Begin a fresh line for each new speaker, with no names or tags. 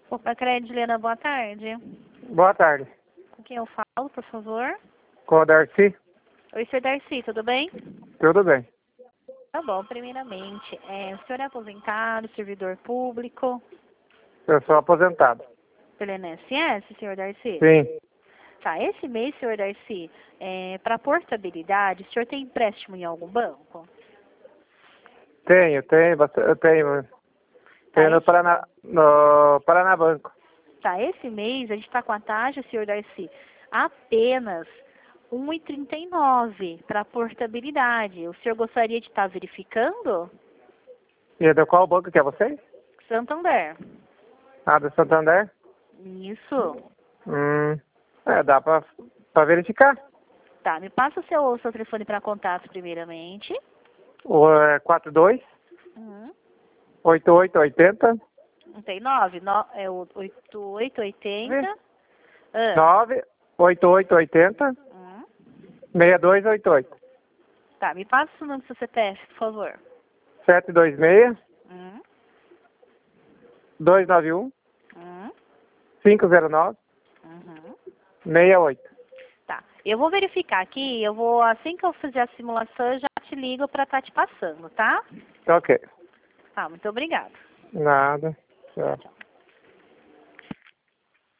Opa, Crédito, Juliana, boa tarde.
Boa tarde.
Com quem eu falo, por favor?
Com o Darcy?
Oi, senhor Darcy, tudo bem?
Tudo bem.
Tá bom, primeiramente, o senhor é aposentado, servidor público,
Eu sou aposentado.
pelo INSS, senhor Darcy?
Sim.
Tá, esse mês, senhor Darcy, para portabilidade, o senhor tem empréstimo em algum banco?
Tenho. Eu tenho. Tenho no Paraná Banco.
Tá, esse mês a gente está com a taxa, senhor Darcy, apenas 1,39 para portabilidade. O senhor gostaria de estar verificando?
E é de qual banco que é você?
Santander.
Ah, do Santander?
Isso.
Dá pra verificar.
Tá, me passa o seu telefone para contato primeiramente.
O 42 8880
Não tem 9? É o 8880.
9 8880 6288
Tá, me passa o número do seu CPF, por favor.
726 291 509 68.
Tá, eu vou verificar aqui, assim que eu fizer a simulação, eu já te ligo para estar te passando, tá?
Ok.
Tá, muito obrigada.
Nada. Tchau.
Tchau.